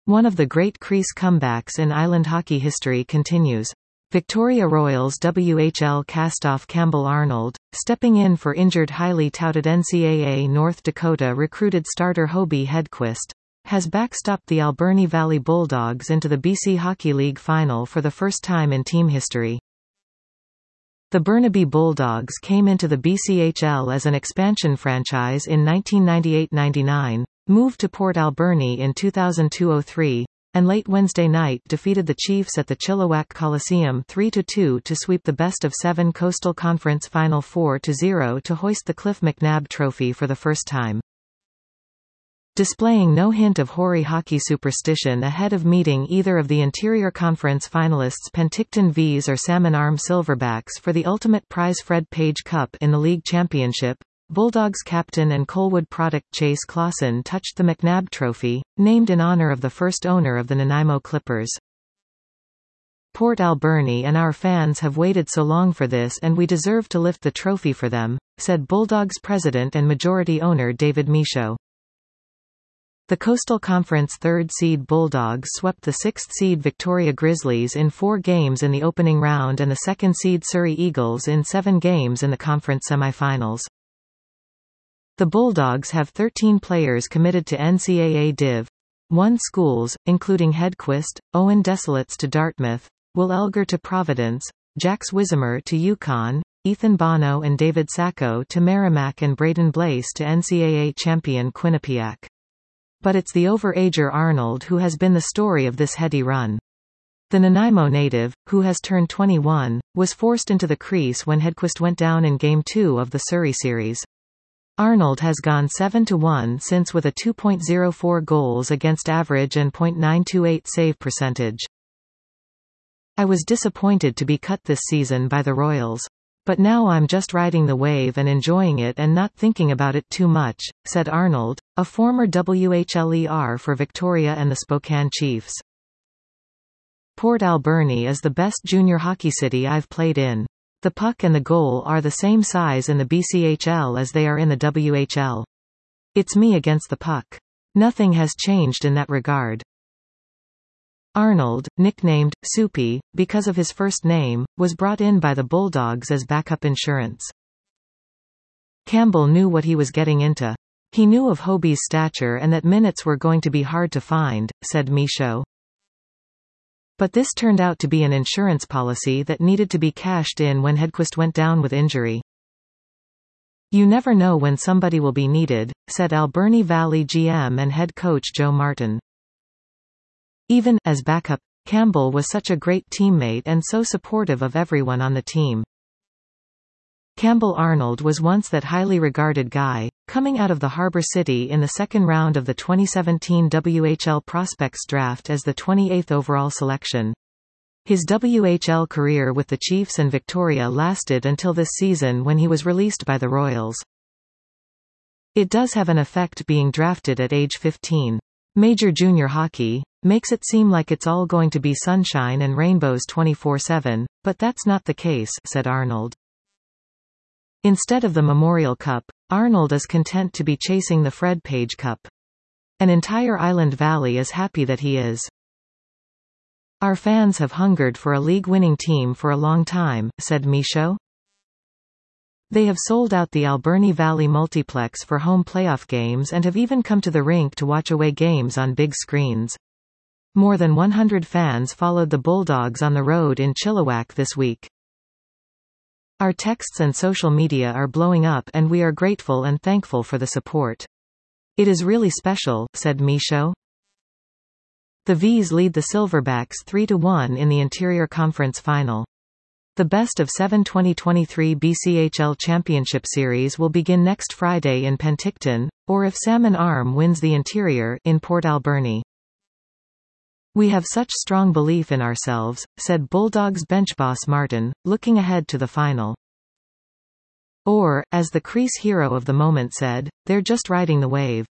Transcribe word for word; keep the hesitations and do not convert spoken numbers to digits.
One of the great crease comebacks in Island hockey history continues. Victoria Royals W H L castoff Campbell Arnold, stepping in for injured highly touted N C A A North Dakota recruited starter Hobey Hedquist, has backstopped the Alberni Valley Bulldogs into the B C Hockey League final for the first time in team history. The Burnaby Bulldogs came into the B C H L as an expansion franchise in nineteen ninety-eight ninety-nine, moved to Port Alberni in two thousand two oh three, and late Wednesday night defeated the Chiefs at the Chilliwack Coliseum three to two to sweep the best-of-seven Coastal Conference Final four to zero to hoist the Cliff McNabb Trophy for the first time. Displaying no hint of hoary hockey superstition ahead of meeting either of the Interior Conference finalists Penticton Vees or Salmon Arm Silverbacks for the ultimate prize Fred Page Cup in the league championship, Bulldogs captain and Colwood product Chase Clausen touched the McNabb Trophy, named in honor of the first owner of the Nanaimo Clippers. Port Alberni and our fans have waited so long for this, and we deserve to lift the trophy for them, said Bulldogs president and majority owner David Michaud. The Coastal Conference third-seed Bulldogs swept the sixth-seed Victoria Grizzlies in four games in the opening round and the second-seed Surrey Eagles in seven games in the conference semifinals. The Bulldogs have thirteen players committed to N C A A Div one schools, including Hedquist, Owen Desolates to Dartmouth, Will Elger to Providence, Jax Wisemer to Yukon, Ethan Bono and David Sacco to Merrimack and Braden Blaise to N C A A champion Quinnipiac. But it's the overager Arnold who has been the story of this heady run. The Nanaimo native, who has turned twenty-one, was forced into the crease when Hedquist went down in Game two of the Surrey series. Arnold has gone seven to one since with a two point oh four goals against average and point nine two eight save percentage. I was disappointed to be cut this season by the Royals. But now I'm just riding the wave and enjoying it and not thinking about it too much, said Arnold, a former W H L E R for Victoria and the Spokane Chiefs. Port Alberni is the best junior hockey city I've played in. The puck and the goal are the same size in the B C H L as they are in the W H L. It's me against the puck. Nothing has changed in that regard. Arnold, nicknamed Soupy because of his first name, was brought in by the Bulldogs as backup insurance. Campbell knew what he was getting into. He knew of Hobey's stature and that minutes were going to be hard to find, said Michaud. But this turned out to be an insurance policy that needed to be cashed in when Hedquist went down with injury. You never know when somebody will be needed, said Alberni Valley G M and head coach Joe Martin. Even as backup, Campbell was such a great teammate and so supportive of everyone on the team. Campbell Arnold was once that highly regarded guy, coming out of the Harbor City in the second round of the twenty seventeen W H L Prospects Draft as the twenty-eighth overall selection. His W H L career with the Chiefs and Victoria lasted until this season when he was released by the Royals. It does have an effect being drafted at age fifteen. Major junior hockey makes it seem like it's all going to be sunshine and rainbows twenty-four seven, but that's not the case, said Arnold. Instead of the Memorial Cup, Arnold is content to be chasing the Fred Page Cup. An entire Island Valley is happy that he is. Our fans have hungered for a league-winning team for a long time, said Michaud. They have sold out the Alberni Valley Multiplex for home playoff games and have even come to the rink to watch away games on big screens. More than one hundred fans followed the Bulldogs on the road in Chilliwack this week. Our texts and social media are blowing up and we are grateful and thankful for the support. It is really special, said Michaud. The Vees lead the Silverbacks three to one in the Interior Conference Final. The best of seven twenty twenty-three B C H L Championship Series will begin next Friday in Penticton, or if Salmon Arm wins the Interior, in Port Alberni. We have such strong belief in ourselves, said Bulldogs bench boss Martin, looking ahead to the final. Or, as the crease hero of the moment said, they're just riding the wave.